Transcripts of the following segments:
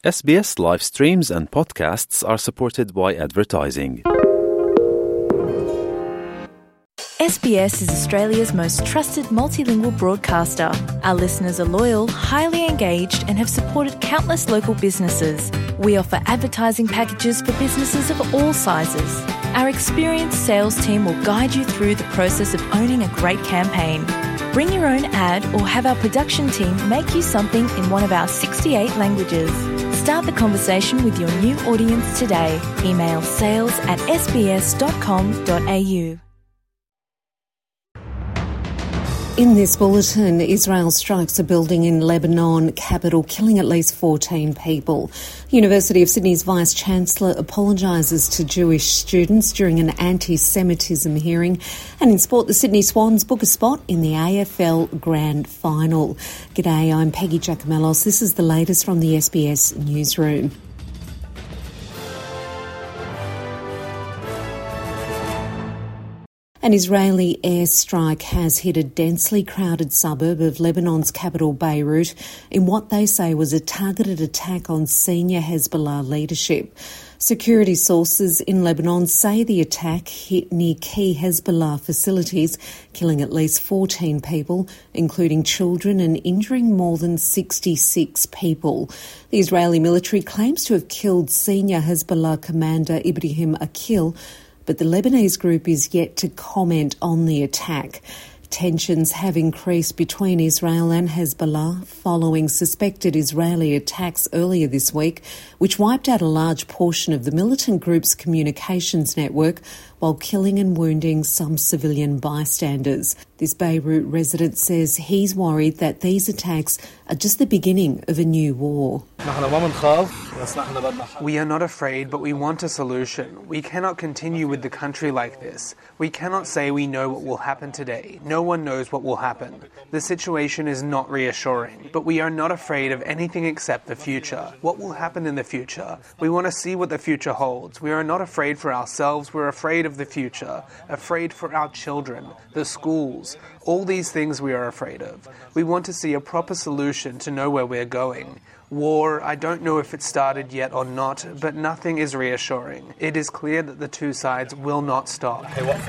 SBS live streams and podcasts are supported by advertising. SBS is Australia's most trusted multilingual broadcaster. Our listeners are loyal, highly engaged and have supported countless local businesses. We offer advertising packages for businesses of all sizes. Our experienced sales team will guide you through the process of owning a great campaign. Bring your own ad or have our production team make you something in one of our 68 languages. Start the conversation with your new audience today. Email sales@sbs.com.au. In this bulletin, Israel strikes a building in Lebanon capital, killing at least 14 people. University of Sydney's Vice-Chancellor apologises to Jewish students during an anti-Semitism hearing. And in sport, the Sydney Swans book a spot in the AFL Grand Final. G'day, I'm Peggy Giacomellos. This is the latest from the SBS Newsroom. An Israeli airstrike has hit a densely crowded suburb of Lebanon's capital Beirut in what they say was a targeted attack on senior Hezbollah leadership. Security sources in Lebanon say the attack hit near key Hezbollah facilities, killing at least 14 people, including children, and injuring more than 66 people. The Israeli military claims to have killed senior Hezbollah commander Ibrahim Akil, but the Lebanese group is yet to comment on the attack. Tensions have increased between Israel and Hezbollah following suspected Israeli attacks earlier this week, which wiped out a large portion of the militant group's communications network while killing and wounding some civilian bystanders. This Beirut resident says he's worried that these attacks are just the beginning of a new war. We are not afraid, but we want a solution. We cannot continue with the country like this. We cannot say we know what will happen today. No one knows what will happen. The situation is not reassuring, but we are not afraid of anything except the future. What will happen in the future? We want to see what the future holds. We are not afraid for ourselves. We're afraid of the future, afraid for our children, the schools, all these things we are afraid of. We want to see a proper solution to know where we're going. War, I don't know if it started yet or not, but nothing is reassuring. It is clear that the two sides will not stop.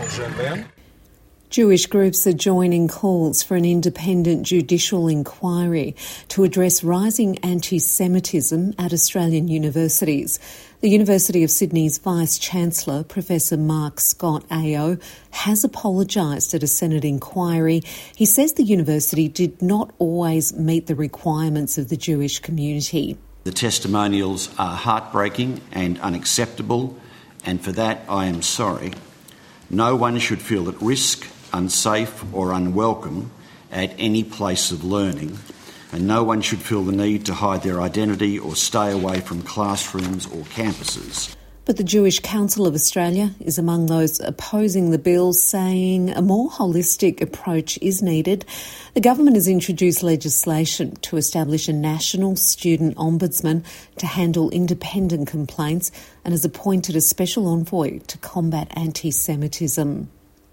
Jewish groups are joining calls for an independent judicial inquiry to address rising anti-Semitism at Australian universities. The University of Sydney's Vice-Chancellor, Professor Mark Scott AO, has apologised at a Senate inquiry. He says the university did not always meet the requirements of the Jewish community. The testimonials are heartbreaking and unacceptable, and for that I am sorry. No one should feel at risk, unsafe or unwelcome at any place of learning, and no one should feel the need to hide their identity or stay away from classrooms or campuses. But the Jewish Council of Australia is among those opposing the bill, saying a more holistic approach is needed. The government has introduced legislation to establish a national student ombudsman to handle independent complaints and has appointed a special envoy to combat anti-Semitism.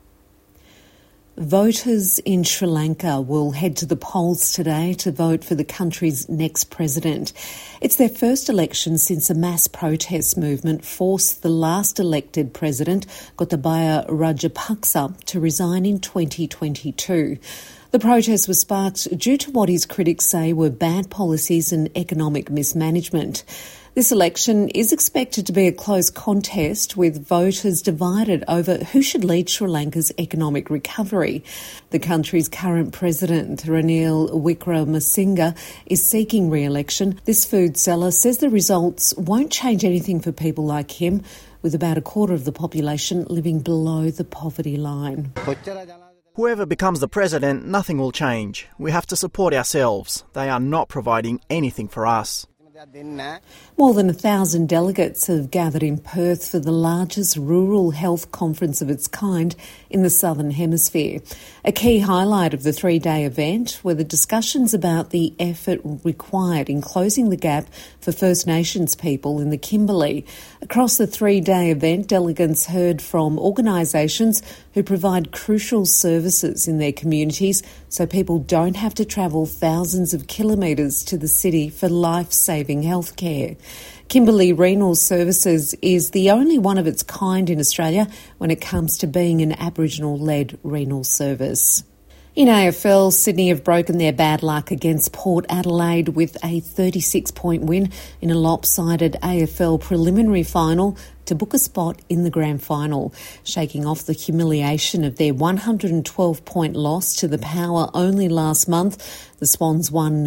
Voters in Sri Lanka will head to the polls today to vote for the country's next president. It's their first election since a mass protest movement forced the last elected president, Gotabaya Rajapaksa, to resign in 2022. The protest was sparked due to what his critics say were bad policies and economic mismanagement. This election is expected to be a close contest, with voters divided over who should lead Sri Lanka's economic recovery. The country's current president, Ranil Wickremesinghe, is seeking re-election. This food seller says the results won't change anything for people like him, with about a quarter of the population living below the poverty line. Whoever becomes the president, nothing will change. We have to support ourselves. They are not providing anything for us. More than 1,000 delegates have gathered in Perth for the largest rural health conference of its kind in the Southern Hemisphere. A key highlight of the three-day event were the discussions about the effort required in closing the gap for First Nations people in the Kimberley. Across the three-day event, delegates heard from organisations who provide crucial services in their communities so people don't have to travel thousands of kilometres to the city for life-saving life-saving healthcare. Kimberley Renal Services is the only one of its kind in Australia when it comes to being an Aboriginal-led renal service. In AFL, Sydney have broken their bad luck against Port Adelaide with a 36-point win in a lopsided AFL preliminary final to book a spot in the grand final, shaking off the humiliation of their 112-point loss to the Power only last month. The Swans won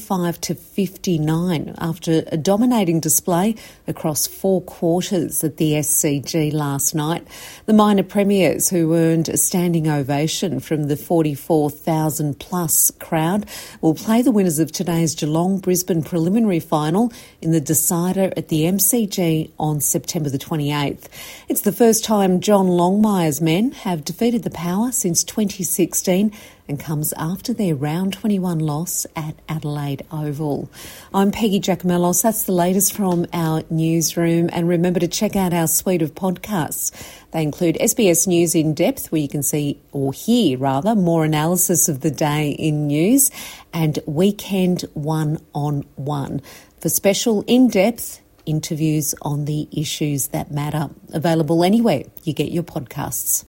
95-59 after a dominating display across 4 quarters at the SCG last night. The minor premiers, who earned a standing ovation from the 44,000-plus crowd, will play the winners of today's Geelong-Brisbane preliminary final in the decider at the MCG on September the 28th. It's the first time John Longmire's men have defeated the Power since 2016 and comes after their round 21 loss at Adelaide Oval. I'm Peggy Giacomellos. That's the latest from our newsroom, and remember to check out our suite of podcasts. They include SBS News In Depth, where you can see, or hear rather, more analysis of the day in news, and Weekend 1-on-1 for special in-depth interviews on the issues that matter. Available anywhere you get your podcasts.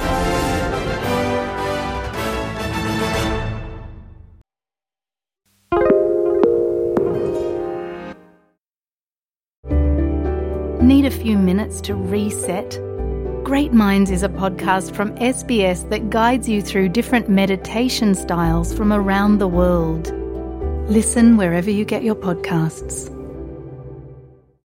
Need a few minutes to reset? Great Minds is a podcast from SBS that guides you through different meditation styles from around the world. Listen wherever you get your podcasts.